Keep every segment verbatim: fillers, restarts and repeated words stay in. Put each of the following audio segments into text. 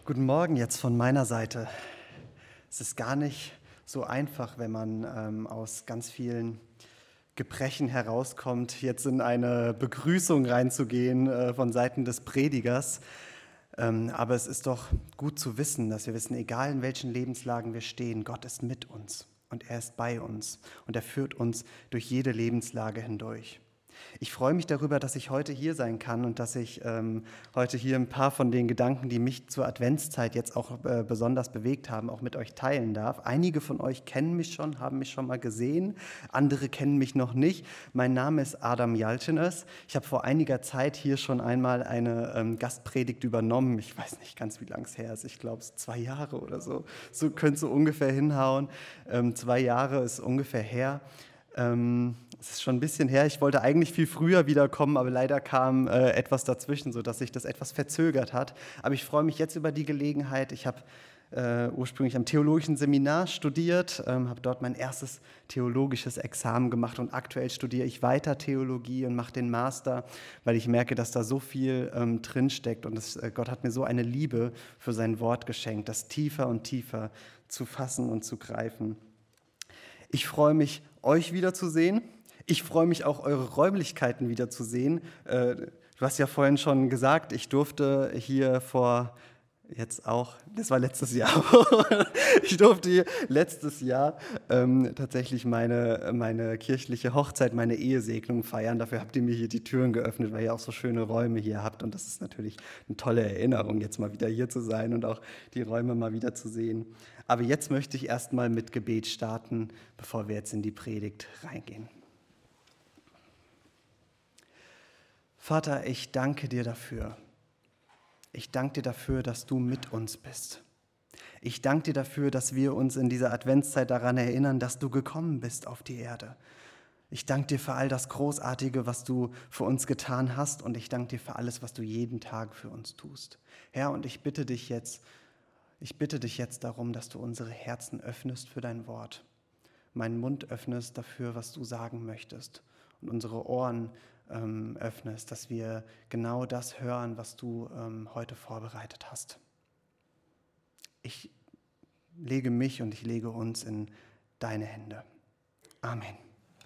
Guten Morgen jetzt von meiner Seite. Es ist gar nicht so einfach, wenn man ähm, aus ganz vielen Gebrechen herauskommt, jetzt in eine Begrüßung reinzugehen äh, von Seiten des Predigers. Ähm, aber es ist doch gut zu wissen, dass wir wissen, egal in welchen Lebenslagen wir stehen, Gott ist mit uns und er ist bei uns und er führt uns durch jede Lebenslage hindurch. Ich freue mich darüber, dass ich heute hier sein kann und dass ich ähm, heute hier ein paar von den Gedanken, die mich zur Adventszeit jetzt auch äh, besonders bewegt haben, auch mit euch teilen darf. Einige von euch kennen mich schon, haben mich schon mal gesehen, andere kennen mich noch nicht. Mein Name ist Adam Jaltenes. Ich habe vor einiger Zeit hier schon einmal eine ähm, Gastpredigt übernommen. Ich weiß nicht ganz, wie lange es her ist. Ich glaube, es zwei Jahre oder so. So könnte so ungefähr hinhauen. Ähm, zwei Jahre ist ungefähr her. Ähm, Es ist schon ein bisschen her. Ich wollte eigentlich viel früher wiederkommen, aber leider kam äh, etwas dazwischen, sodass sich das etwas verzögert hat. Aber ich freue mich jetzt über die Gelegenheit. Ich habe äh, ursprünglich am theologischen Seminar studiert, ähm, habe dort mein erstes theologisches Examen gemacht und aktuell studiere ich weiter Theologie und mache den Master, weil ich merke, dass da so viel ähm, drinsteckt und das, äh, Gott hat mir so eine Liebe für sein Wort geschenkt, das tiefer und tiefer zu fassen und zu greifen. Ich freue mich, euch wiederzusehen. Ich freue mich auch, eure Räumlichkeiten wiederzusehen. Äh, du hast ja vorhin schon gesagt, ich durfte hier vor, jetzt auch, das war letztes Jahr, ich durfte hier letztes Jahr ähm, tatsächlich meine, meine kirchliche Hochzeit, meine Ehesegnung feiern. Dafür habt ihr mir hier die Türen geöffnet, weil ihr auch so schöne Räume hier habt. Und das ist natürlich eine tolle Erinnerung, jetzt mal wieder hier zu sein und auch die Räume mal wieder zu sehen. Aber jetzt möchte ich erstmal mit Gebet starten, bevor wir jetzt in die Predigt reingehen. Vater, ich danke dir dafür. Ich danke dir dafür, dass du mit uns bist. Ich danke dir dafür, dass wir uns in dieser Adventszeit daran erinnern, dass du gekommen bist auf die Erde. Ich danke dir für all das Großartige, was du für uns getan hast und ich danke dir für alles, was du jeden Tag für uns tust. Herr, und ich bitte dich jetzt, ich bitte dich jetzt darum, dass du unsere Herzen öffnest für dein Wort, meinen Mund öffnest dafür, was du sagen möchtest und unsere Ohren ähm, öffnest, dass wir genau das hören, was du ähm, heute vorbereitet hast. Ich lege mich und ich lege uns in deine Hände. Amen.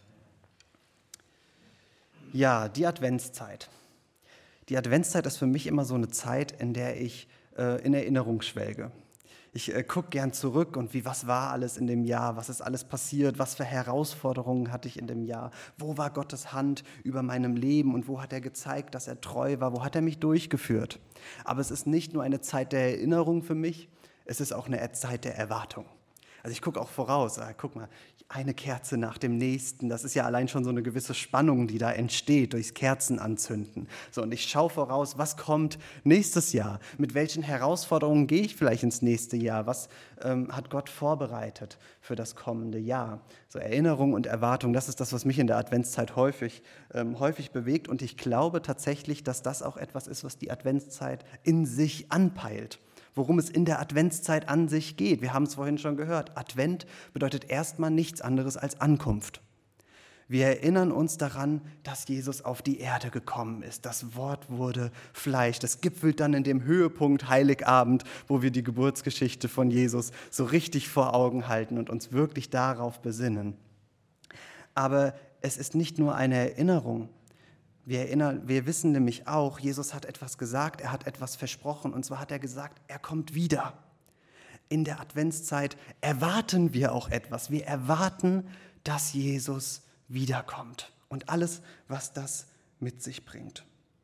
Ja, die Adventszeit. Die Adventszeit ist für mich immer so eine Zeit, in der ich äh, in Erinnerung schwelge. Ich äh, gucke gern zurück und wie, was war alles in dem Jahr, was ist alles passiert, was für Herausforderungen hatte ich in dem Jahr, wo war Gottes Hand über meinem Leben und wo hat er gezeigt, dass er treu war, wo hat er mich durchgeführt. Aber es ist nicht nur eine Zeit der Erinnerung für mich, es ist auch eine Zeit der Erwartung. Also ich gucke auch voraus, ah, guck mal, eine Kerze nach dem nächsten, das ist ja allein schon so eine gewisse Spannung, die da entsteht durchs Kerzenanzünden. So, und ich schaue voraus, was kommt nächstes Jahr, mit welchen Herausforderungen gehe ich vielleicht ins nächste Jahr, was ähm, hat Gott vorbereitet für das kommende Jahr. So Erinnerung und Erwartung, das ist das, was mich in der Adventszeit häufig, ähm, häufig bewegt und ich glaube tatsächlich, dass das auch etwas ist, was die Adventszeit in sich anpeilt. Worum es in der Adventszeit an sich geht. Wir haben es vorhin schon gehört. Advent bedeutet erstmal nichts anderes als Ankunft. Wir erinnern uns daran, dass Jesus auf die Erde gekommen ist. Das Wort wurde Fleisch. Das gipfelt dann in dem Höhepunkt Heiligabend, wo wir die Geburtsgeschichte von Jesus so richtig vor Augen halten und uns wirklich darauf besinnen. Aber es ist nicht nur eine Erinnerung. Wir, erinnern, wir wissen nämlich auch, Jesus hat etwas gesagt, er hat etwas versprochen. Und zwar hat er gesagt, er kommt wieder. In der Adventszeit erwarten wir auch etwas. Wir erwarten, dass Jesus wiederkommt. Und alles, was das mit sich bringt.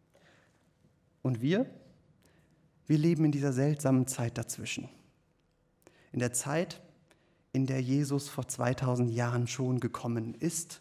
Und wir? Wir leben in dieser seltsamen Zeit dazwischen. In der Zeit, in der Jesus vor zweitausend Jahren schon gekommen ist,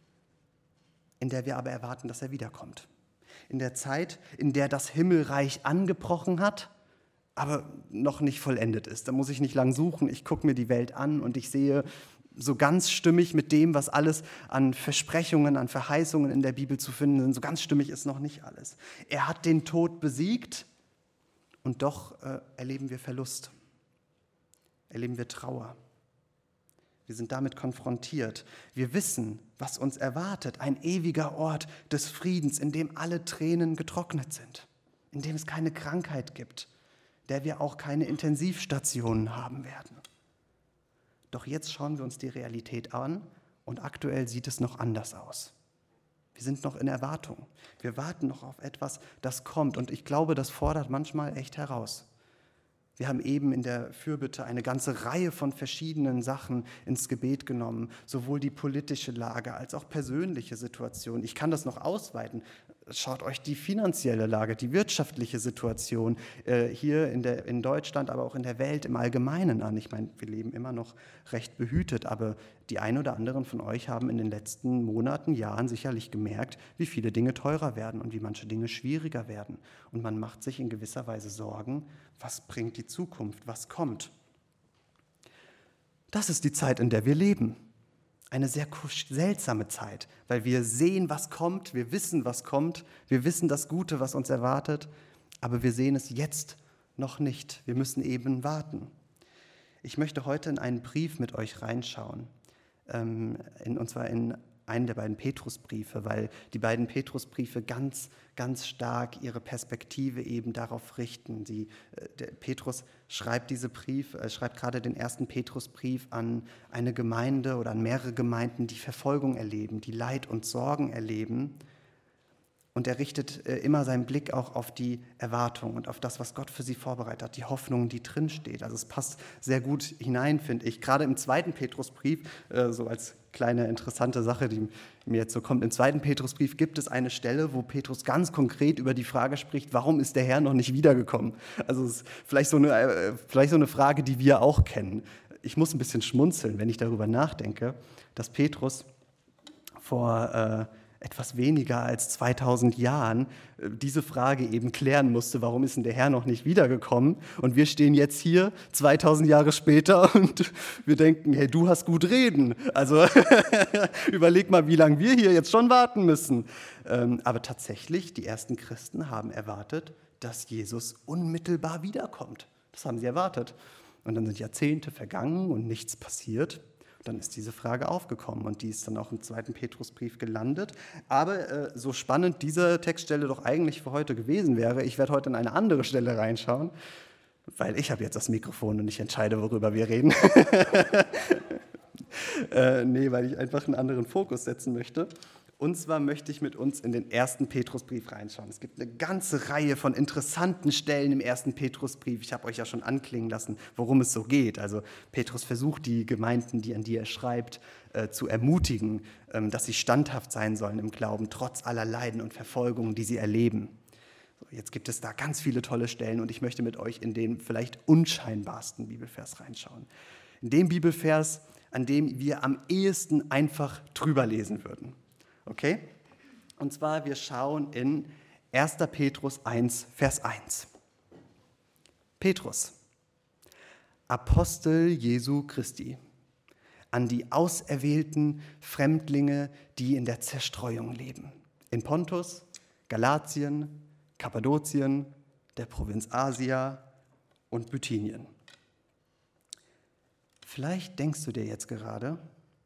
in der wir aber erwarten, dass er wiederkommt. In der Zeit, in der das Himmelreich angebrochen hat, aber noch nicht vollendet ist. Da muss ich nicht lang suchen, ich gucke mir die Welt an und ich sehe so ganz stimmig mit dem, was alles an Versprechungen, an Verheißungen in der Bibel zu finden sind, so ganz stimmig ist noch nicht alles. Er hat den Tod besiegt und doch äh, erleben wir Verlust, erleben wir Trauer. Wir sind damit konfrontiert. Wir wissen, was uns erwartet. Ein ewiger Ort des Friedens, in dem alle Tränen getrocknet sind, in dem es keine Krankheit gibt, der wir auch keine Intensivstationen haben werden. Doch jetzt schauen wir uns die Realität an und aktuell sieht es noch anders aus. Wir sind noch in Erwartung. Wir warten noch auf etwas, das kommt. Und ich glaube, das fordert manchmal echt heraus. Wir haben eben in der Fürbitte eine ganze Reihe von verschiedenen Sachen ins Gebet genommen, sowohl die politische Lage als auch persönliche Situationen. Ich kann das noch ausweiten. Schaut euch die finanzielle Lage, die wirtschaftliche Situation äh, hier in, der, in Deutschland, aber auch in der Welt im Allgemeinen an. Ich meine, wir leben immer noch recht behütet, aber die ein oder anderen von euch haben in den letzten Monaten, Jahren sicherlich gemerkt, wie viele Dinge teurer werden und wie manche Dinge schwieriger werden. Und man macht sich in gewisser Weise Sorgen, was bringt die Zukunft, was kommt. Das ist die Zeit, in der wir leben. Eine sehr seltsame Zeit, weil wir sehen, was kommt, wir wissen, was kommt, wir wissen das Gute, was uns erwartet, aber wir sehen es jetzt noch nicht. Wir müssen eben warten. Ich möchte heute in einen Brief mit euch reinschauen, ähm, in, und zwar in einen der beiden Petrusbriefe, weil die beiden Petrusbriefe ganz, ganz stark ihre Perspektive eben darauf richten. Die, der Petrus schreibt diese Brief, äh, schreibt gerade den ersten Petrusbrief an eine Gemeinde oder an mehrere Gemeinden, die Verfolgung erleben, die Leid und Sorgen erleben. Und er richtet äh, immer seinen Blick auch auf die Erwartung und auf das, was Gott für sie vorbereitet hat, die Hoffnung, die drinsteht. Also es passt sehr gut hinein, finde ich. Gerade im zweiten Petrusbrief, äh, so als kleine interessante Sache, die mir jetzt so kommt, im zweiten Petrusbrief gibt es eine Stelle, wo Petrus ganz konkret über die Frage spricht, warum ist der Herr noch nicht wiedergekommen? Also es ist vielleicht so eine, äh, vielleicht so eine Frage, die wir auch kennen. Ich muss ein bisschen schmunzeln, wenn ich darüber nachdenke, dass Petrus vor äh, etwas weniger als zweitausend Jahren diese Frage eben klären musste, warum ist denn der Herr noch nicht wiedergekommen? Und wir stehen jetzt hier zweitausend Jahre später und wir denken, hey, du hast gut reden. Also überleg mal, wie lange wir hier jetzt schon warten müssen. Aber tatsächlich, die ersten Christen haben erwartet, dass Jesus unmittelbar wiederkommt. Das haben sie erwartet. Und dann sind Jahrzehnte vergangen und nichts passiert. Dann ist diese Frage aufgekommen und die ist dann auch im zweiten Petrusbrief gelandet. Aber äh, so spannend diese Textstelle doch eigentlich für heute gewesen wäre, ich werde heute in eine andere Stelle reinschauen, weil ich habe jetzt das Mikrofon und ich entscheide, worüber wir reden. äh, nee, weil ich einfach einen anderen Fokus setzen möchte. Und zwar möchte ich mit uns in den ersten Petrusbrief reinschauen. Es gibt eine ganze Reihe von interessanten Stellen im ersten Petrusbrief. Ich habe euch ja schon anklingen lassen, worum es so geht. Also Petrus versucht, die Gemeinden, die an die er schreibt, äh, zu ermutigen, ähm, dass sie standhaft sein sollen im Glauben, trotz aller Leiden und Verfolgungen, die sie erleben. So, jetzt gibt es da ganz viele tolle Stellen und ich möchte mit euch in den vielleicht unscheinbarsten Bibelvers reinschauen. In dem Bibelvers, an dem wir am ehesten einfach drüber lesen würden. Okay? Und zwar, wir schauen in erster Petrus eins, Vers eins. Petrus, Apostel Jesu Christi, an die auserwählten Fremdlinge, die in der Zerstreuung leben, in Pontus, Galatien, Kappadokien, der Provinz Asia und Bithynien. Vielleicht denkst du dir jetzt gerade,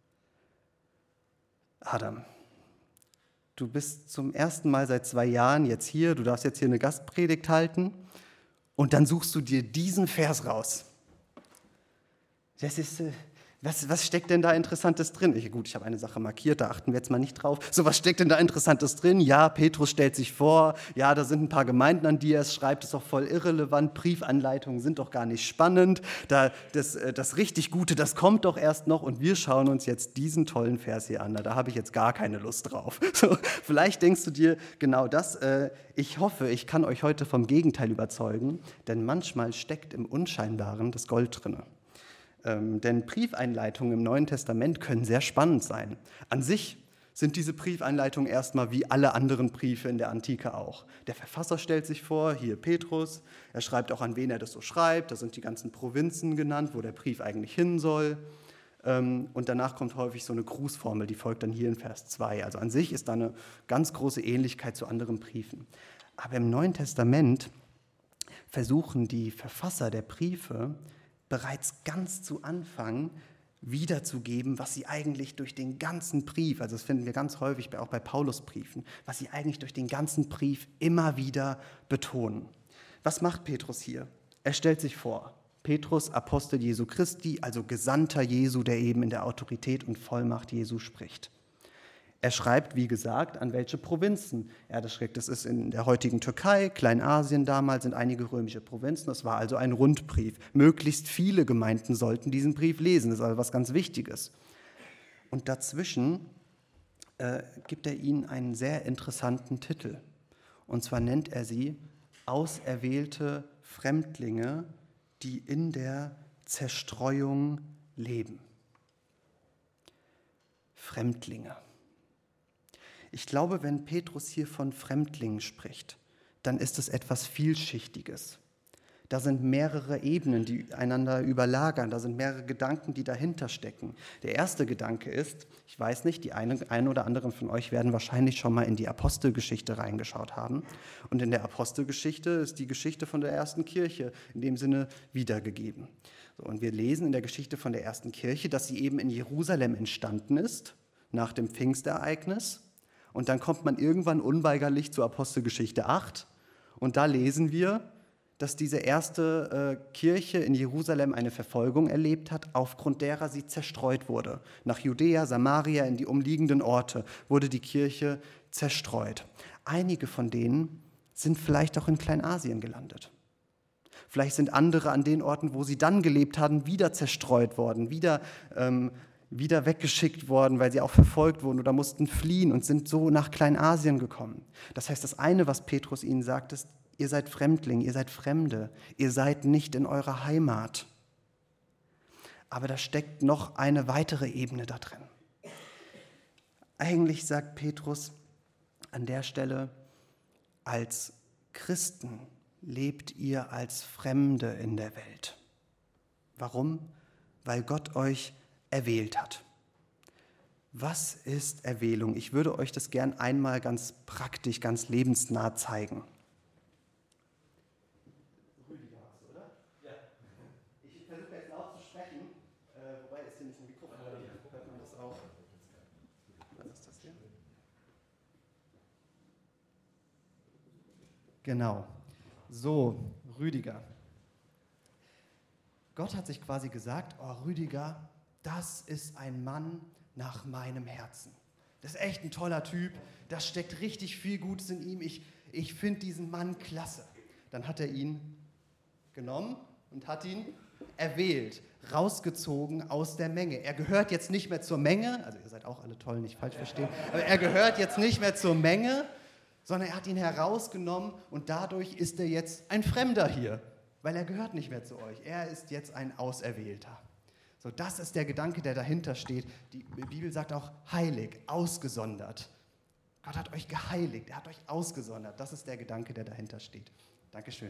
Adam, du bist zum ersten Mal seit zwei Jahren jetzt hier, du darfst jetzt hier eine Gastpredigt halten und dann suchst du dir diesen Vers raus. Das ist, äh, was, was steckt denn da Interessantes drin? Ich, gut, ich habe eine Sache markiert, da achten wir jetzt mal nicht drauf. So, was steckt denn da Interessantes drin? Ja, Petrus stellt sich vor, ja, da sind ein paar Gemeinden, an die er es schreibt, ist doch voll irrelevant, Briefanleitungen sind doch gar nicht spannend, da, das, das richtig Gute, das kommt doch erst noch und wir schauen uns jetzt diesen tollen Vers hier an, da habe ich jetzt gar keine Lust drauf. So, vielleicht denkst du dir genau das, äh, ich hoffe, ich kann euch heute vom Gegenteil überzeugen, denn manchmal steckt im Unscheinbaren das Gold drin. Ähm, denn Briefeinleitungen im Neuen Testament können sehr spannend sein. An sich sind diese Briefeinleitungen erstmal wie alle anderen Briefe in der Antike auch. Der Verfasser stellt sich vor, hier Petrus, er schreibt auch, an wen er das so schreibt, da sind die ganzen Provinzen genannt, wo der Brief eigentlich hin soll. Ähm, und danach kommt häufig so eine Grußformel, die folgt dann hier in Vers zwei. Also an sich ist da eine ganz große Ähnlichkeit zu anderen Briefen. Aber im Neuen Testament versuchen die Verfasser der Briefe, bereits ganz zu Anfang wiederzugeben, was sie eigentlich durch den ganzen Brief, also das finden wir ganz häufig auch bei Paulusbriefen, was sie eigentlich durch den ganzen Brief immer wieder betonen. Was macht Petrus hier? Er stellt sich vor, Petrus, Apostel Jesu Christi, also Gesandter Jesu, der eben in der Autorität und Vollmacht Jesu spricht. Er schreibt, wie gesagt, an welche Provinzen er das schreibt. Das ist in der heutigen Türkei, Kleinasien damals, sind einige römische Provinzen. Das war also ein Rundbrief. Möglichst viele Gemeinden sollten diesen Brief lesen. Das ist also was ganz Wichtiges. Und dazwischen äh, gibt er ihnen einen sehr interessanten Titel. Und zwar nennt er sie auserwählte Fremdlinge, die in der Zerstreuung leben. Fremdlinge. Ich glaube, wenn Petrus hier von Fremdlingen spricht, dann ist es etwas Vielschichtiges. Da sind mehrere Ebenen, die einander überlagern. Da sind mehrere Gedanken, die dahinter stecken. Der erste Gedanke ist, ich weiß nicht, die einen ein oder anderen von euch werden wahrscheinlich schon mal in die Apostelgeschichte reingeschaut haben. Und in der Apostelgeschichte ist die Geschichte von der ersten Kirche in dem Sinne wiedergegeben. So, und wir lesen in der Geschichte von der ersten Kirche, dass sie eben in Jerusalem entstanden ist, nach dem Pfingstereignis. Und dann kommt man irgendwann unweigerlich zur Apostelgeschichte acht. Und da lesen wir, dass diese erste äh, Kirche in Jerusalem eine Verfolgung erlebt hat, aufgrund derer sie zerstreut wurde. Nach Judäa, Samaria, in die umliegenden Orte wurde die Kirche zerstreut. Einige von denen sind vielleicht auch in Kleinasien gelandet. Vielleicht sind andere an den Orten, wo sie dann gelebt haben, wieder zerstreut worden, wieder ähm, wieder weggeschickt worden, weil sie auch verfolgt wurden oder mussten fliehen und sind so nach Kleinasien gekommen. Das heißt, das eine, was Petrus ihnen sagt, ist, ihr seid Fremdlinge, ihr seid Fremde, ihr seid nicht in eurer Heimat. Aber da steckt noch eine weitere Ebene da drin. Eigentlich sagt Petrus an der Stelle, als Christen lebt ihr als Fremde in der Welt. Warum? Weil Gott euch erwählt hat. Was ist Erwählung? Ich würde euch das gern einmal ganz praktisch, ganz lebensnah zeigen. Rüdiger hast du, oder? Ja. Ich versuche jetzt laut zu sprechen, äh, wobei ist hier nicht ein Mikrofon, hört man das auch. Was ist das hier? Genau. So, Rüdiger. Gott hat sich quasi gesagt, oh Rüdiger, das ist ein Mann nach meinem Herzen. Das ist echt ein toller Typ, da steckt richtig viel Gutes in ihm. Ich, ich finde diesen Mann klasse. Dann hat er ihn genommen und hat ihn erwählt, rausgezogen aus der Menge. Er gehört jetzt nicht mehr zur Menge, also ihr seid auch alle toll, nicht falsch verstehen, aber er gehört jetzt nicht mehr zur Menge, sondern er hat ihn herausgenommen und dadurch ist er jetzt ein Fremder hier, weil er gehört nicht mehr zu euch. Er ist jetzt ein Auserwählter. So, das ist der Gedanke, der dahinter steht. Die Bibel sagt auch heilig, ausgesondert. Gott hat euch geheiligt, er hat euch ausgesondert. Das ist der Gedanke, der dahinter steht. Dankeschön.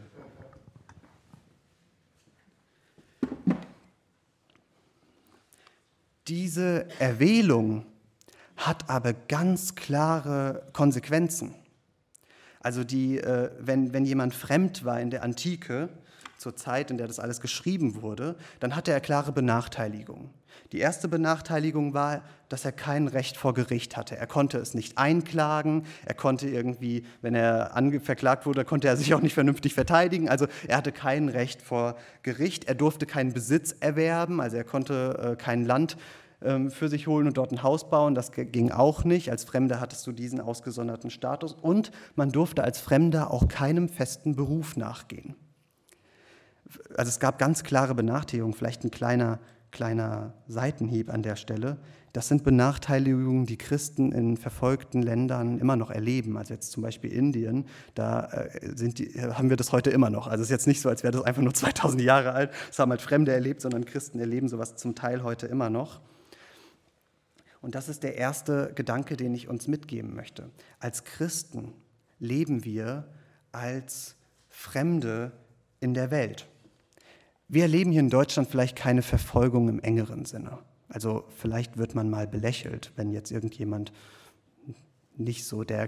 Diese Erwählung hat aber ganz klare Konsequenzen. Also die, äh, wenn, wenn jemand fremd war in der Antike, zur Zeit, in der das alles geschrieben wurde, dann hatte er klare Benachteiligungen. Die erste Benachteiligung war, dass er kein Recht vor Gericht hatte. Er konnte es nicht einklagen, er konnte irgendwie, wenn er ange- verklagt wurde, konnte er sich auch nicht vernünftig verteidigen. Also er hatte kein Recht vor Gericht, er durfte keinen Besitz erwerben, also er konnte äh, kein Land ähm, für sich holen und dort ein Haus bauen, das g- ging auch nicht. Als Fremder hattest du diesen ausgesonderten Status und man durfte als Fremder auch keinem festen Beruf nachgehen. Also es gab ganz klare Benachteiligungen, vielleicht ein kleiner, kleiner Seitenhieb an der Stelle. Das sind Benachteiligungen, die Christen in verfolgten Ländern immer noch erleben. Also jetzt zum Beispiel Indien, da sind die, haben wir das heute immer noch. Also es ist jetzt nicht so, als wäre das einfach nur zweitausend Jahre alt. Das haben halt Fremde erlebt, sondern Christen erleben sowas zum Teil heute immer noch. Und das ist der erste Gedanke, den ich uns mitgeben möchte. Als Christen leben wir als Fremde in der Welt. Wir erleben hier in Deutschland vielleicht keine Verfolgung im engeren Sinne. Also vielleicht wird man mal belächelt, wenn jetzt irgendjemand nicht so der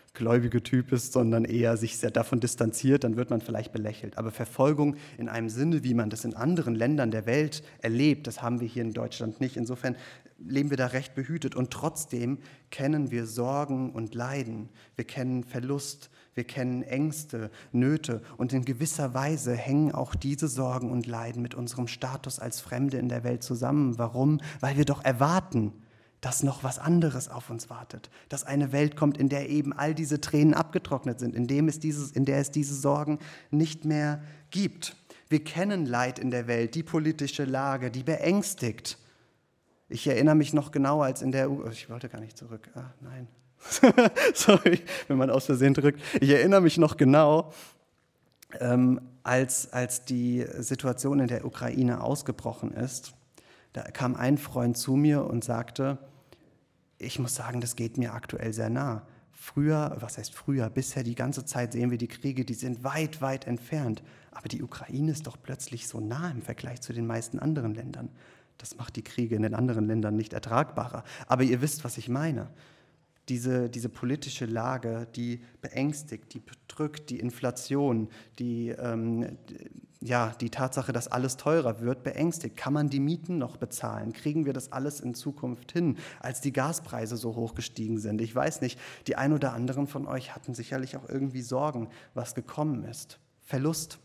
gläubige Typ ist, sondern eher sich sehr davon distanziert, dann wird man vielleicht belächelt. Aber Verfolgung in einem Sinne, wie man das in anderen Ländern der Welt erlebt, das haben wir hier in Deutschland nicht. Insofern leben wir da recht behütet und trotzdem kennen wir Sorgen und Leiden. Wir kennen Verlust, wir kennen Ängste, Nöte und in gewisser Weise hängen auch diese Sorgen und Leiden mit unserem Status als Fremde in der Welt zusammen. Warum? Weil wir doch erwarten, dass noch was anderes auf uns wartet, dass eine Welt kommt, in der eben all diese Tränen abgetrocknet sind, in, dem es dieses, in der es diese Sorgen nicht mehr gibt. Wir kennen Leid in der Welt, die politische Lage, die beängstigt. Ich erinnere mich noch genau, als in der U... Ich wollte gar nicht zurück. Ah, nein. Sorry, wenn man aus Versehen drückt. Ich erinnere mich noch genau, ähm, als, als die Situation in der Ukraine ausgebrochen ist. Da kam ein Freund zu mir und sagte, ich muss sagen, das geht mir aktuell sehr nah. Früher, was heißt früher, bisher die ganze Zeit sehen wir die Kriege, die sind weit, weit entfernt. Aber die Ukraine ist doch plötzlich so nah im Vergleich zu den meisten anderen Ländern. Das macht die Kriege in den anderen Ländern nicht ertragbarer. Aber ihr wisst, was ich meine. Diese, diese politische Lage, die beängstigt, die bedrückt, die Inflation, die, ähm, ja, die Tatsache, dass alles teurer wird, beängstigt. Kann man die Mieten noch bezahlen? Kriegen wir das alles in Zukunft hin, als die Gaspreise so hoch gestiegen sind? Ich weiß nicht, die ein oder anderen von euch hatten sicherlich auch irgendwie Sorgen, was gekommen ist. Verlust.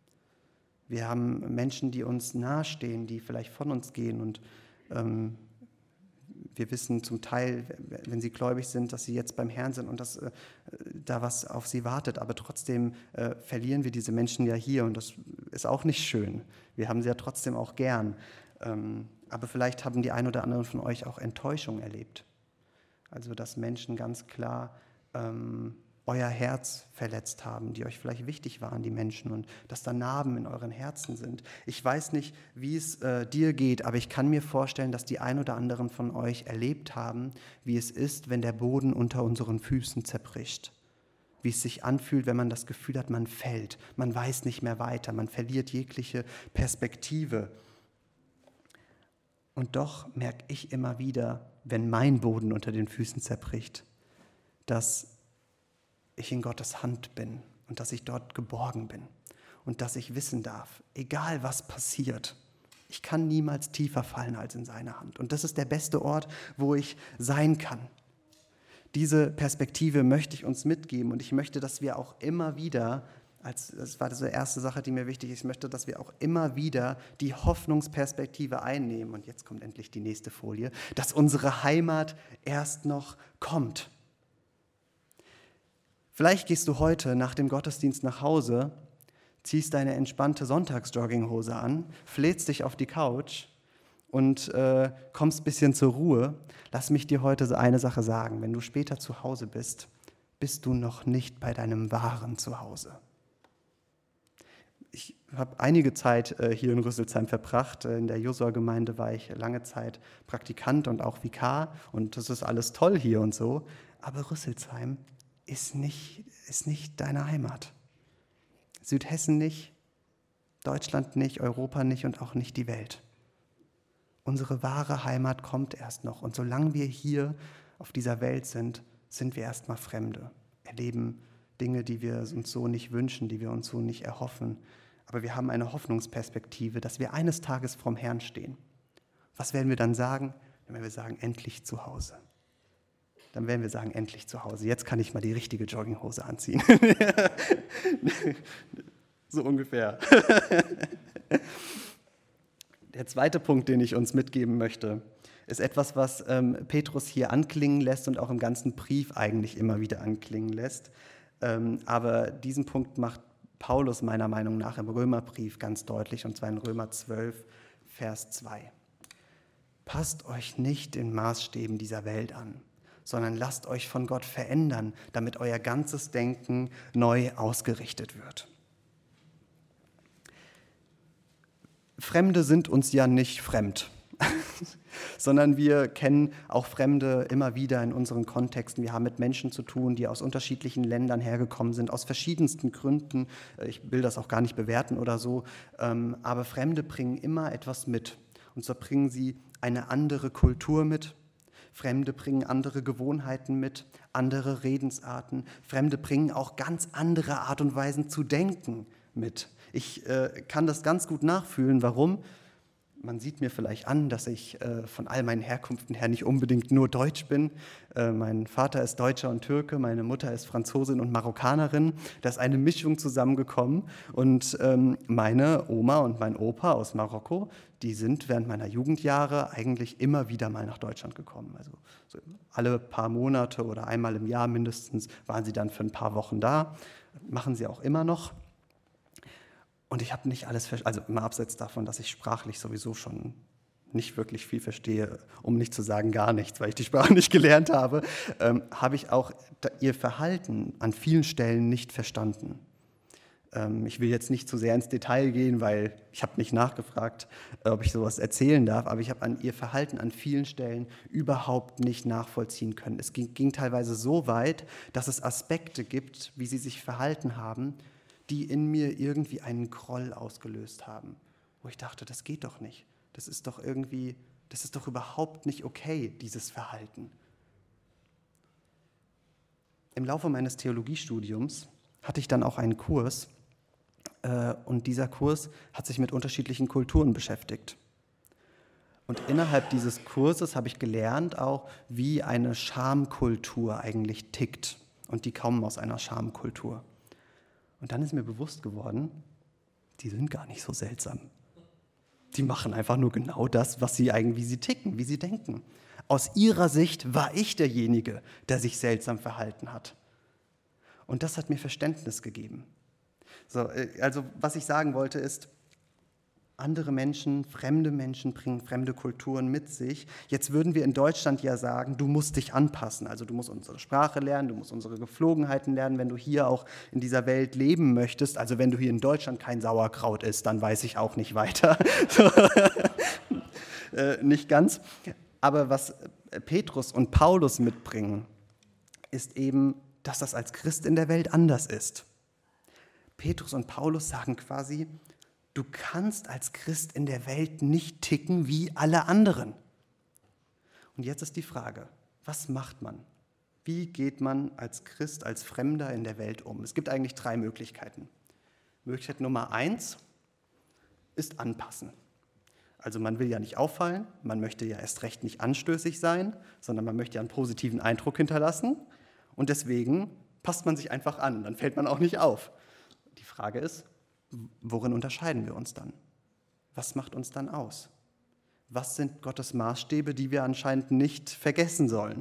Wir haben Menschen, die uns nahestehen, die vielleicht von uns gehen und ähm, wir wissen zum Teil, wenn sie gläubig sind, dass sie jetzt beim Herrn sind und dass äh, da was auf sie wartet. Aber trotzdem äh, verlieren wir diese Menschen ja hier und das ist auch nicht schön. Wir haben sie ja trotzdem auch gern. Ähm, aber vielleicht haben die ein oder anderen von euch auch Enttäuschung erlebt. Also dass Menschen ganz klar ähm, euer Herz verletzt haben, die euch vielleicht wichtig waren, die Menschen, und dass da Narben in euren Herzen sind. Ich weiß nicht, wie es äh, dir geht, aber ich kann mir vorstellen, dass die ein oder anderen von euch erlebt haben, wie es ist, wenn der Boden unter unseren Füßen zerbricht. Wie es sich anfühlt, wenn man das Gefühl hat, man fällt, man weiß nicht mehr weiter, man verliert jegliche Perspektive. Und doch merke ich immer wieder, wenn mein Boden unter den Füßen zerbricht, dass ich in Gottes Hand bin und dass ich dort geborgen bin und dass ich wissen darf, egal was passiert, ich kann niemals tiefer fallen als in seine Hand. Und das ist der beste Ort, wo ich sein kann. Diese Perspektive möchte ich uns mitgeben und ich möchte, dass wir auch immer wieder, als, das war die erste Sache, die mir wichtig ist, ich möchte, dass wir auch immer wieder die Hoffnungsperspektive einnehmen. Und jetzt kommt endlich die nächste Folie, dass unsere Heimat erst noch kommt. Vielleicht gehst du heute nach dem Gottesdienst nach Hause, ziehst deine entspannte Sonntagsjogginghose an, flätst dich auf die Couch und äh, kommst ein bisschen zur Ruhe. Lass mich dir heute eine Sache sagen. Wenn du später zu Hause bist, bist du noch nicht bei deinem wahren Zuhause. Ich habe einige Zeit äh, hier in Rüsselsheim verbracht. In der Josua-Gemeinde war ich lange Zeit Praktikant und auch Vikar. Und das ist alles toll hier und so. Aber Rüsselsheim ist nicht, ist nicht deine Heimat. Südhessen nicht, Deutschland nicht, Europa nicht und auch nicht die Welt. Unsere wahre Heimat kommt erst noch. Und solange wir hier auf dieser Welt sind, sind wir erstmal Fremde, erleben Dinge, die wir uns so nicht wünschen, die wir uns so nicht erhoffen. Aber wir haben eine Hoffnungsperspektive, dass wir eines Tages vorm Herrn stehen. Was werden wir dann sagen? Dann werden wir sagen, endlich zu Hause. Dann werden wir sagen, endlich zu Hause. Jetzt kann ich mal die richtige Jogginghose anziehen. So ungefähr. Der zweite Punkt, den ich uns mitgeben möchte, ist etwas, was ähm, Petrus hier anklingen lässt und auch im ganzen Brief eigentlich immer wieder anklingen lässt. Ähm, aber diesen Punkt macht Paulus meiner Meinung nach im Römerbrief ganz deutlich, und zwar in Römer zwölf, Vers zwei. Passt euch nicht den Maßstäben dieser Welt an, sondern lasst euch von Gott verändern, damit euer ganzes Denken neu ausgerichtet wird. Fremde sind uns ja nicht fremd, sondern wir kennen auch Fremde immer wieder in unseren Kontexten. Wir haben mit Menschen zu tun, die aus unterschiedlichen Ländern hergekommen sind, aus verschiedensten Gründen. Ich will das auch gar nicht bewerten oder so, aber Fremde bringen immer etwas mit. Und zwar bringen sie eine andere Kultur mit. Fremde bringen andere Gewohnheiten mit, andere Redensarten. Fremde bringen auch ganz andere Art und Weisen zu denken mit. Ich äh, kann das ganz gut nachfühlen. Warum? Man sieht mir vielleicht an, dass ich äh, von all meinen Herkünften her nicht unbedingt nur Deutsch bin. Äh, mein Vater ist Deutscher und Türke, meine Mutter ist Franzosin und Marokkanerin. Da ist eine Mischung zusammengekommen. Und ähm, meine Oma und mein Opa aus Marokko, die sind während meiner Jugendjahre eigentlich immer wieder mal nach Deutschland gekommen. Also so alle paar Monate oder einmal im Jahr mindestens waren sie dann für ein paar Wochen da. Machen sie auch immer noch. Und ich habe nicht alles verstanden, also mal abseits davon, dass ich sprachlich sowieso schon nicht wirklich viel verstehe, um nicht zu sagen gar nichts, weil ich die Sprache nicht gelernt habe, ähm, habe ich auch ihr Verhalten an vielen Stellen nicht verstanden. Ähm, ich will jetzt nicht zu sehr ins Detail gehen, weil ich habe nicht nachgefragt, ob ich sowas erzählen darf, aber ich habe an ihr Verhalten an vielen Stellen überhaupt nicht nachvollziehen können. Es ging, ging teilweise so weit, dass es Aspekte gibt, wie sie sich verhalten haben, die in mir irgendwie einen Groll ausgelöst haben, wo ich dachte, das geht doch nicht. Das ist doch irgendwie, das ist doch überhaupt nicht okay, dieses Verhalten. Im Laufe meines Theologiestudiums hatte ich dann auch einen Kurs äh, und dieser Kurs hat sich mit unterschiedlichen Kulturen beschäftigt. Und innerhalb dieses Kurses habe ich gelernt auch, wie eine Schamkultur eigentlich tickt. Und die kommen aus einer Schamkultur. Und dann ist mir bewusst geworden, die sind gar nicht so seltsam. Die machen einfach nur genau das, was sie eigentlich, wie sie ticken, wie sie denken. Aus ihrer Sicht war ich derjenige, der sich seltsam verhalten hat. Und das hat mir Verständnis gegeben. So, also was ich sagen wollte ist, andere Menschen, fremde Menschen bringen fremde Kulturen mit sich. Jetzt würden wir in Deutschland ja sagen, du musst dich anpassen. Also du musst unsere Sprache lernen, du musst unsere Geflogenheiten lernen, wenn du hier auch in dieser Welt leben möchtest. Also wenn du hier in Deutschland kein Sauerkraut isst, dann weiß ich auch nicht weiter. äh, nicht ganz. Aber was Petrus und Paulus mitbringen, ist eben, dass das als Christ in der Welt anders ist. Petrus und Paulus sagen quasi, du kannst als Christ in der Welt nicht ticken wie alle anderen. Und jetzt ist die Frage, was macht man? Wie geht man als Christ, als Fremder in der Welt um? Es gibt eigentlich drei Möglichkeiten. Möglichkeit Nummer eins ist anpassen. Also man will ja nicht auffallen, man möchte ja erst recht nicht anstößig sein, sondern man möchte ja einen positiven Eindruck hinterlassen. Und deswegen passt man sich einfach an, dann fällt man auch nicht auf. Die Frage ist, worin unterscheiden wir uns dann? Was macht uns dann aus? Was sind Gottes Maßstäbe, die wir anscheinend nicht vergessen sollen?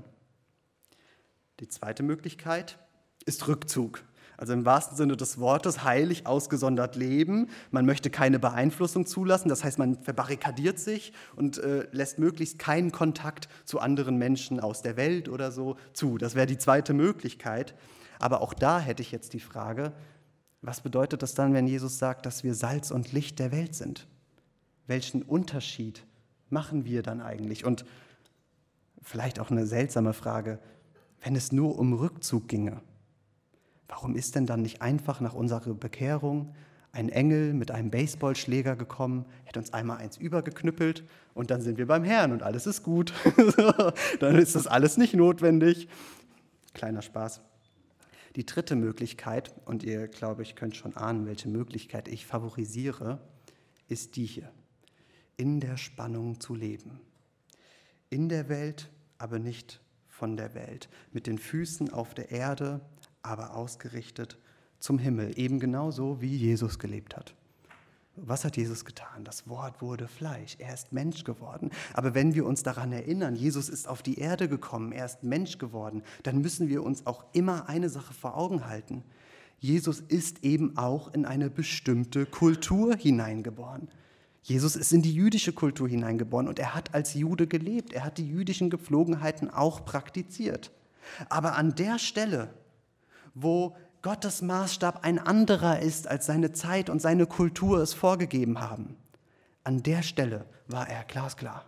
Die zweite Möglichkeit ist Rückzug. Also im wahrsten Sinne des Wortes heilig ausgesondert leben. Man möchte keine Beeinflussung zulassen, das heißt, man verbarrikadiert sich und äh, lässt möglichst keinen Kontakt zu anderen Menschen aus der Welt oder so zu. Das wäre die zweite Möglichkeit. Aber auch da hätte ich jetzt die Frage, was bedeutet das dann, wenn Jesus sagt, dass wir Salz und Licht der Welt sind? Welchen Unterschied machen wir dann eigentlich? Und vielleicht auch eine seltsame Frage, wenn es nur um Rückzug ginge, warum ist denn dann nicht einfach nach unserer Bekehrung ein Engel mit einem Baseballschläger gekommen, hätte uns einmal eins übergeknüppelt und dann sind wir beim Herrn und alles ist gut. Dann ist das alles nicht notwendig. Kleiner Spaß. Die dritte Möglichkeit, und ihr, glaube ich, könnt schon ahnen, welche Möglichkeit ich favorisiere, ist die hier. In der Spannung zu leben. In der Welt, aber nicht von der Welt. Mit den Füßen auf der Erde, aber ausgerichtet zum Himmel. Eben genauso, wie Jesus gelebt hat. Was hat Jesus getan? Das Wort wurde Fleisch. Er ist Mensch geworden. Aber wenn wir uns daran erinnern, Jesus ist auf die Erde gekommen, er ist Mensch geworden, dann müssen wir uns auch immer eine Sache vor Augen halten. Jesus ist eben auch in eine bestimmte Kultur hineingeboren. Jesus ist in die jüdische Kultur hineingeboren und er hat als Jude gelebt. Er hat die jüdischen Gepflogenheiten auch praktiziert. Aber an der Stelle, wo Gottes Maßstab ein anderer ist, als seine Zeit und seine Kultur es vorgegeben haben. An der Stelle war er glasklar.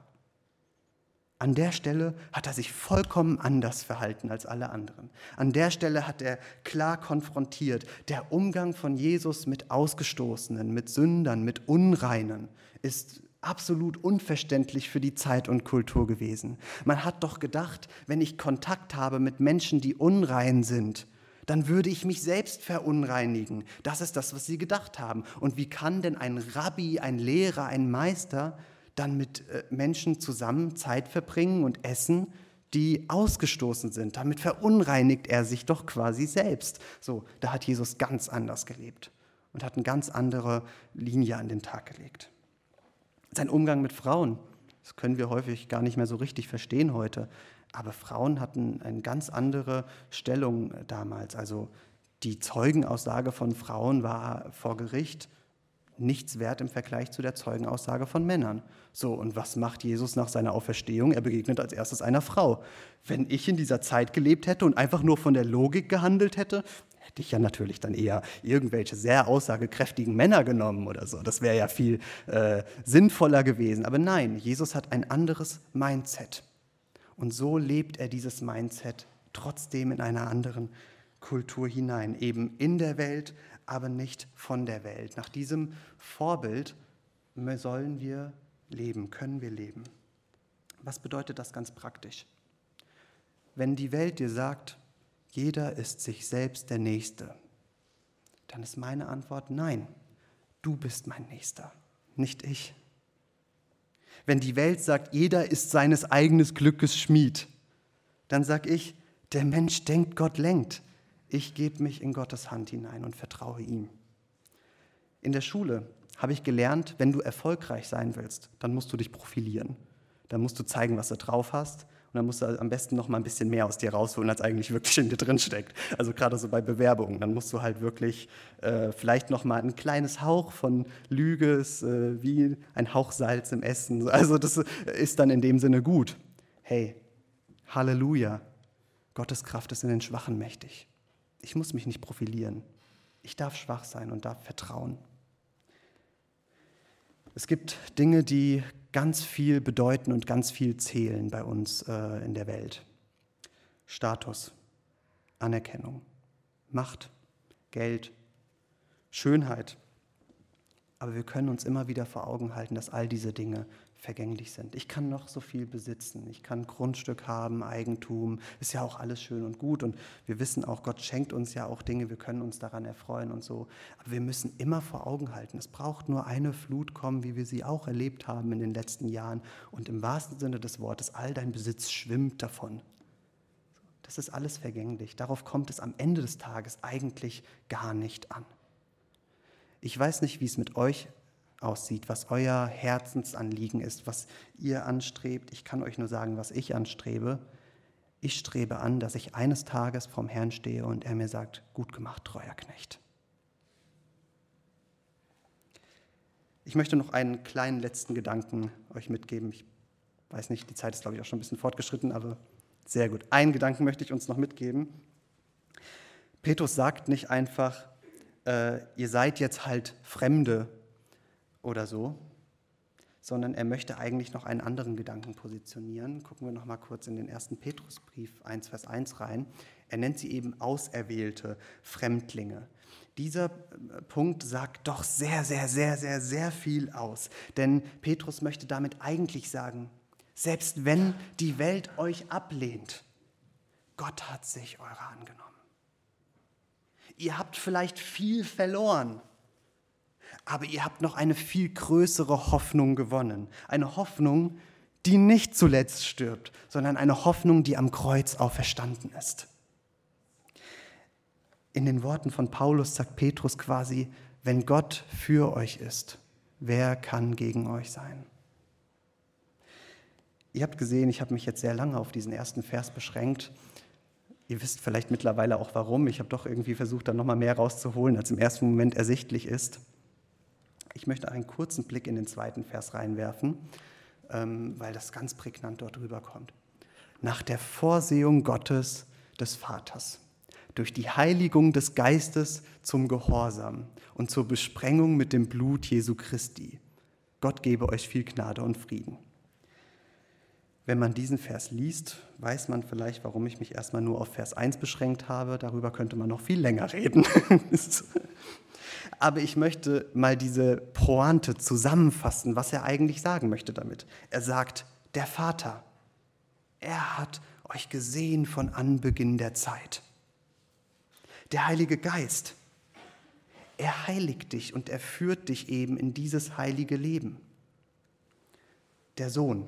An der Stelle hat er sich vollkommen anders verhalten als alle anderen. An der Stelle hat er klar konfrontiert, der Umgang von Jesus mit Ausgestoßenen, mit Sündern, mit Unreinen ist absolut unverständlich für die Zeit und Kultur gewesen. Man hat doch gedacht, wenn ich Kontakt habe mit Menschen, die unrein sind, dann würde ich mich selbst verunreinigen. Das ist das, was sie gedacht haben. Und wie kann denn ein Rabbi, ein Lehrer, ein Meister dann mit äh, Menschen zusammen Zeit verbringen und essen, die ausgestoßen sind? Damit verunreinigt er sich doch quasi selbst. So, da hat Jesus ganz anders gelebt und hat eine ganz andere Linie an den Tag gelegt. Sein Umgang mit Frauen, das können wir häufig gar nicht mehr so richtig verstehen heute, aber Frauen hatten eine ganz andere Stellung damals. Also die Zeugenaussage von Frauen war vor Gericht nichts wert im Vergleich zu der Zeugenaussage von Männern. So, und was macht Jesus nach seiner Auferstehung? Er begegnet als erstes einer Frau. Wenn ich in dieser Zeit gelebt hätte und einfach nur von der Logik gehandelt hätte, hätte ich ja natürlich dann eher irgendwelche sehr aussagekräftigen Männer genommen oder so. Das wäre ja viel äh, sinnvoller gewesen. Aber nein, Jesus hat ein anderes Mindset. Und so lebt er dieses Mindset trotzdem in einer anderen Kultur hinein, eben in der Welt, aber nicht von der Welt. Nach diesem Vorbild sollen wir leben, können wir leben. Was bedeutet das ganz praktisch? Wenn die Welt dir sagt, jeder ist sich selbst der Nächste, dann ist meine Antwort nein, du bist mein Nächster, nicht ich. Wenn die Welt sagt, jeder ist seines eigenen Glückes Schmied, dann sag ich, der Mensch denkt, Gott lenkt. Ich gebe mich in Gottes Hand hinein und vertraue ihm. In der Schule habe ich gelernt, wenn du erfolgreich sein willst, dann musst du dich profilieren. Dann musst du zeigen, was du drauf hast. Und dann musst du am besten noch mal ein bisschen mehr aus dir rausholen, als eigentlich wirklich in dir drin steckt. Also gerade so bei Bewerbungen. Dann musst du halt wirklich äh, vielleicht noch mal ein kleines Hauch von Lüge, ist, äh, wie ein Hauch Salz im Essen. Also das ist dann in dem Sinne gut. Hey, Halleluja, Gottes Kraft ist in den Schwachen mächtig. Ich muss mich nicht profilieren. Ich darf schwach sein und darf vertrauen. Es gibt Dinge, die ganz viel bedeuten und ganz viel zählen bei uns äh, in der Welt. Status, Anerkennung, Macht, Geld, Schönheit. Aber wir können uns immer wieder vor Augen halten, dass all diese Dinge vergänglich sind. Ich kann noch so viel besitzen. Ich kann Grundstück haben, Eigentum. Ist ja auch alles schön und gut. Und wir wissen auch, Gott schenkt uns ja auch Dinge. Wir können uns daran erfreuen und so. Aber wir müssen immer vor Augen halten, es braucht nur eine Flut kommen, wie wir sie auch erlebt haben in den letzten Jahren. Und im wahrsten Sinne des Wortes, all dein Besitz schwimmt davon. Das ist alles vergänglich. Darauf kommt es am Ende des Tages eigentlich gar nicht an. Ich weiß nicht, wie es mit euch aussieht, was euer Herzensanliegen ist, was ihr anstrebt. Ich kann euch nur sagen, was ich anstrebe. Ich strebe an, dass ich eines Tages vorm Herrn stehe und er mir sagt, gut gemacht, treuer Knecht. Ich möchte noch einen kleinen letzten Gedanken euch mitgeben. Ich weiß nicht, die Zeit ist, glaube ich, auch schon ein bisschen fortgeschritten, aber sehr gut. Einen Gedanken möchte ich uns noch mitgeben. Petrus sagt nicht einfach, äh, ihr seid jetzt halt Fremde oder so, sondern er möchte eigentlich noch einen anderen Gedanken positionieren. Gucken wir noch mal kurz in den ersten Petrusbrief eins, Vers eins rein. Er nennt sie eben auserwählte Fremdlinge. Dieser Punkt sagt doch sehr, sehr, sehr, sehr, sehr viel aus. Denn Petrus möchte damit eigentlich sagen, selbst wenn die Welt euch ablehnt, Gott hat sich eurer angenommen. Ihr habt vielleicht viel verloren, aber ihr habt noch eine viel größere Hoffnung gewonnen. Eine Hoffnung, die nicht zuletzt stirbt, sondern eine Hoffnung, die am Kreuz auferstanden ist. In den Worten von Paulus sagt Petrus quasi, wenn Gott für euch ist, wer kann gegen euch sein? Ihr habt gesehen, ich habe mich jetzt sehr lange auf diesen ersten Vers beschränkt. Ihr wisst vielleicht mittlerweile auch warum. Ich habe doch irgendwie versucht, da nochmal mehr rauszuholen, als im ersten Moment ersichtlich ist. Ich möchte einen kurzen Blick in den zweiten Vers reinwerfen, weil das ganz prägnant dort rüberkommt. Nach der Vorsehung Gottes des Vaters, durch die Heiligung des Geistes zum Gehorsam und zur Besprengung mit dem Blut Jesu Christi. Gott gebe euch viel Gnade und Frieden. Wenn man diesen Vers liest, weiß man vielleicht, warum ich mich erstmal nur auf Vers eins beschränkt habe. Darüber könnte man noch viel länger reden. Aber ich möchte mal diese Pointe zusammenfassen, was er eigentlich sagen möchte damit. Er sagt, der Vater, er hat euch gesehen von Anbeginn der Zeit. Der Heilige Geist, er heiligt dich und er führt dich eben in dieses heilige Leben. Der Sohn,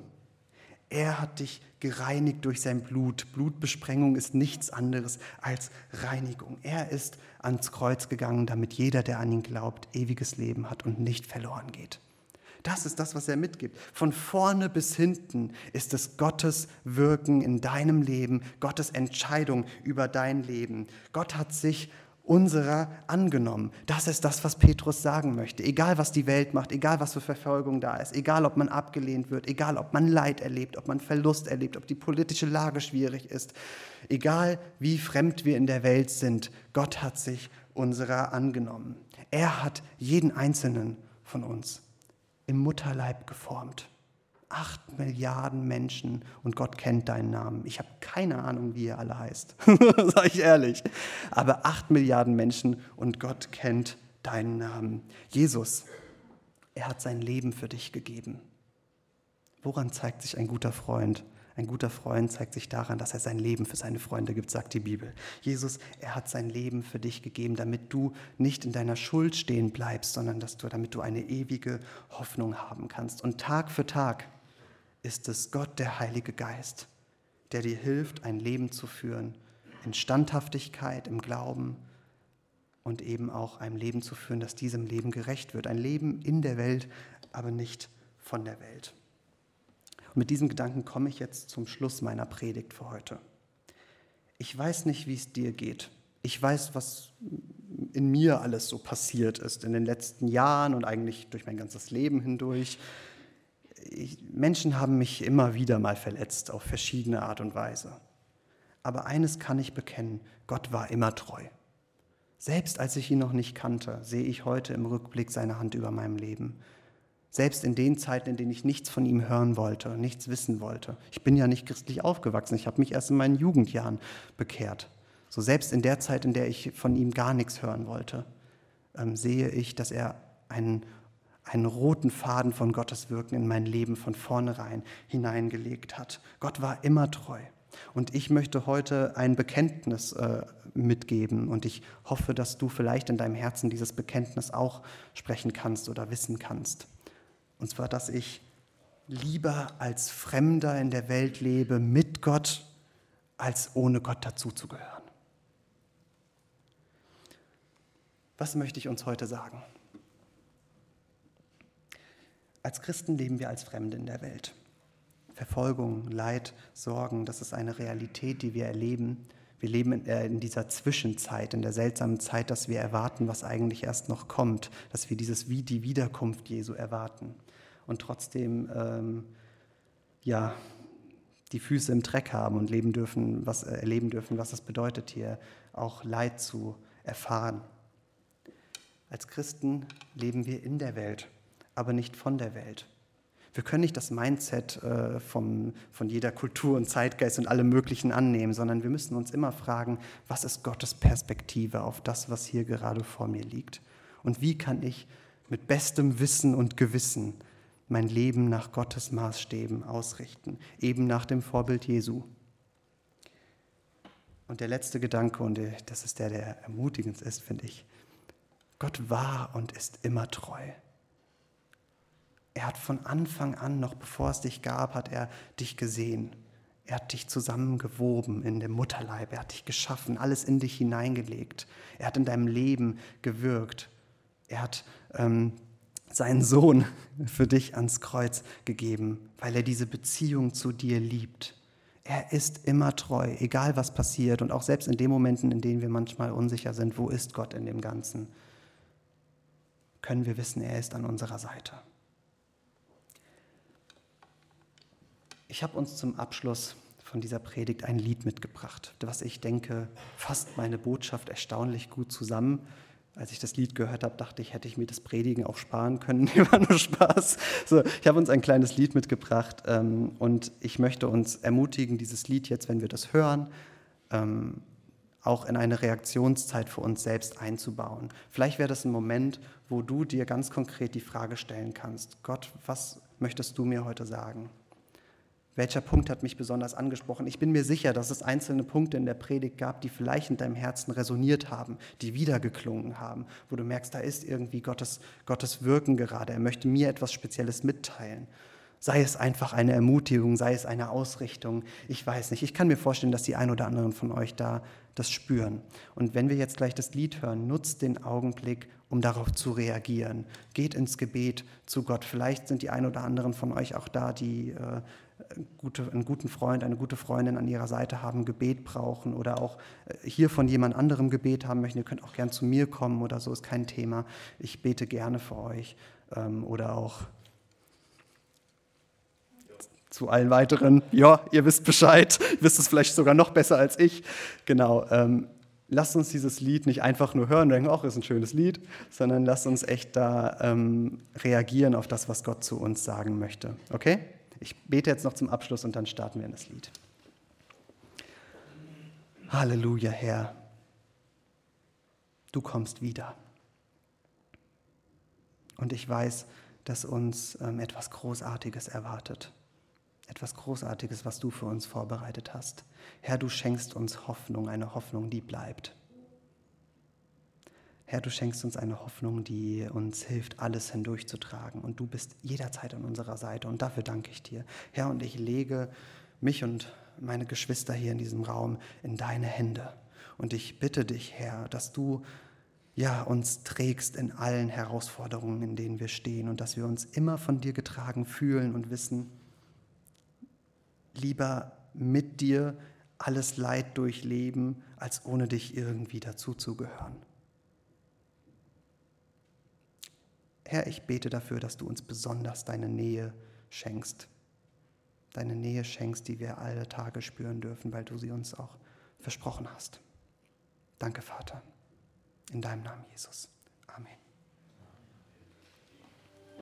er hat dich gereinigt durch sein Blut. Blutbesprengung ist nichts anderes als Reinigung. Er ist ans Kreuz gegangen, damit jeder, der an ihn glaubt, ewiges Leben hat und nicht verloren geht. Das ist das, was er mitgibt. Von vorne bis hinten ist es Gottes Wirken in deinem Leben, Gottes Entscheidung über dein Leben. Gott hat sich unserer angenommen. Das ist das, was Petrus sagen möchte. Egal, was die Welt macht, egal, was für Verfolgung da ist, egal, ob man abgelehnt wird, egal, ob man Leid erlebt, ob man Verlust erlebt, ob die politische Lage schwierig ist, egal, wie fremd wir in der Welt sind, Gott hat sich unserer angenommen. Er hat jeden Einzelnen von uns im Mutterleib geformt. Acht Milliarden Menschen und Gott kennt deinen Namen. Ich habe keine Ahnung, wie ihr alle heißt, sage ich ehrlich. Aber acht Milliarden Menschen und Gott kennt deinen Namen. Jesus, er hat sein Leben für dich gegeben. Woran zeigt sich ein guter Freund? Ein guter Freund zeigt sich daran, dass er sein Leben für seine Freunde gibt, sagt die Bibel. Jesus, er hat sein Leben für dich gegeben, damit du nicht in deiner Schuld stehen bleibst, sondern dass du, damit du eine ewige Hoffnung haben kannst. Und Tag für Tag ist es Gott, der Heilige Geist, der dir hilft, ein Leben zu führen, in Standhaftigkeit, im Glauben und eben auch ein Leben zu führen, das diesem Leben gerecht wird. Ein Leben in der Welt, aber nicht von der Welt. Und mit diesem Gedanken komme ich jetzt zum Schluss meiner Predigt für heute. Ich weiß nicht, wie es dir geht. Ich weiß, was in mir alles so passiert ist in den letzten Jahren und eigentlich durch mein ganzes Leben hindurch. Ich, Menschen haben mich immer wieder mal verletzt, auf verschiedene Art und Weise. Aber eines kann ich bekennen, Gott war immer treu. Selbst als ich ihn noch nicht kannte, sehe ich heute im Rückblick seine Hand über meinem Leben. Selbst in den Zeiten, in denen ich nichts von ihm hören wollte, nichts wissen wollte. Ich bin ja nicht christlich aufgewachsen, ich habe mich erst in meinen Jugendjahren bekehrt. So selbst in der Zeit, in der ich von ihm gar nichts hören wollte, ähm, sehe ich, dass er einen, einen roten Faden von Gottes Wirken in mein Leben von vornherein hineingelegt hat. Gott war immer treu. Und ich möchte heute ein Bekenntnis äh, mitgeben und ich hoffe, dass du vielleicht in deinem Herzen dieses Bekenntnis auch sprechen kannst oder wissen kannst. Und zwar, dass ich lieber als Fremder in der Welt lebe mit Gott, als ohne Gott dazuzugehören. Was möchte ich uns heute sagen? Als Christen leben wir als Fremde in der Welt. Verfolgung, Leid, Sorgen, das ist eine Realität, die wir erleben. Wir leben in, äh, in dieser Zwischenzeit, in der seltsamen Zeit, dass wir erwarten, was eigentlich erst noch kommt, dass wir dieses wie die Wiederkunft Jesu erwarten und trotzdem ähm, ja, die Füße im Dreck haben und leben dürfen, was, äh, erleben dürfen, was es bedeutet, hier auch Leid zu erfahren. Als Christen leben wir in der Welt, aber nicht von der Welt. Wir können nicht das Mindset äh, vom, von jeder Kultur und Zeitgeist und allem Möglichen annehmen, sondern wir müssen uns immer fragen, was ist Gottes Perspektive auf das, was hier gerade vor mir liegt? Und wie kann ich mit bestem Wissen und Gewissen mein Leben nach Gottes Maßstäben ausrichten, eben nach dem Vorbild Jesu? Und der letzte Gedanke, und das ist der, der ermutigend ist, finde ich, Gott war und ist immer treu. Er hat von Anfang an, noch bevor es dich gab, hat er dich gesehen. Er hat dich zusammengewoben in dem Mutterleib. Er hat dich geschaffen, alles in dich hineingelegt. Er hat in deinem Leben gewirkt. Er hat ähm, seinen Sohn für dich ans Kreuz gegeben, weil er diese Beziehung zu dir liebt. Er ist immer treu, egal was passiert. Und auch selbst in den Momenten, in denen wir manchmal unsicher sind, wo ist Gott in dem Ganzen, können wir wissen, er ist an unserer Seite. Ich habe uns zum Abschluss von dieser Predigt ein Lied mitgebracht, was ich denke, fasst meine Botschaft erstaunlich gut zusammen. Als ich das Lied gehört habe, dachte ich, hätte ich mir das Predigen auch sparen können. Nee, war nur Spaß. So, ich habe uns ein kleines Lied mitgebracht ähm, und ich möchte uns ermutigen, dieses Lied jetzt, wenn wir das hören, ähm, auch in eine Reaktionszeit für uns selbst einzubauen. Vielleicht wäre das ein Moment, wo du dir ganz konkret die Frage stellen kannst: Gott, was möchtest du mir heute sagen? Welcher Punkt hat mich besonders angesprochen? Ich bin mir sicher, dass es einzelne Punkte in der Predigt gab, die vielleicht in deinem Herzen resoniert haben, die wiedergeklungen haben, wo du merkst, da ist irgendwie Gottes, Gottes Wirken gerade. Er möchte mir etwas Spezielles mitteilen. Sei es einfach eine Ermutigung, sei es eine Ausrichtung, ich weiß nicht. Ich kann mir vorstellen, dass die ein oder anderen von euch da das spüren. Und wenn wir jetzt gleich das Lied hören, nutzt den Augenblick, um darauf zu reagieren. Geht ins Gebet zu Gott. Vielleicht sind die ein oder anderen von euch auch da, die äh, gute, einen guten Freund, eine gute Freundin an ihrer Seite haben, Gebet brauchen oder auch äh, hier von jemand anderem Gebet haben möchten. Ihr könnt auch gern zu mir kommen oder so, ist kein Thema. Ich bete gerne für euch ähm, oder auch zu allen weiteren. Ja, ihr wisst Bescheid, ihr wisst es vielleicht sogar noch besser als ich. Genau, ähm, lasst uns dieses Lied nicht einfach nur hören und denken, ach, ist ein schönes Lied, sondern lasst uns echt da ähm, reagieren auf das, was Gott zu uns sagen möchte. Okay? Ich bete jetzt noch zum Abschluss und dann starten wir in das Lied. Halleluja, Herr. Du kommst wieder. Und ich weiß, dass uns ähm, etwas Großartiges erwartet. Etwas Großartiges, was du für uns vorbereitet hast. Herr, du schenkst uns Hoffnung, eine Hoffnung, die bleibt. Herr, du schenkst uns eine Hoffnung, die uns hilft, alles hindurchzutragen. Und du bist jederzeit an unserer Seite. Und dafür danke ich dir. Herr, und ich lege mich und meine Geschwister hier in diesem Raum in deine Hände. Und ich bitte dich, Herr, dass du ja, uns trägst in allen Herausforderungen, in denen wir stehen. Und dass wir uns immer von dir getragen fühlen und wissen, lieber mit dir alles Leid durchleben, als ohne dich irgendwie dazuzugehören. Herr, ich bete dafür, dass du uns besonders deine Nähe schenkst. Deine Nähe schenkst, die wir alle Tage spüren dürfen, weil du sie uns auch versprochen hast. Danke, Vater. In deinem Namen, Jesus.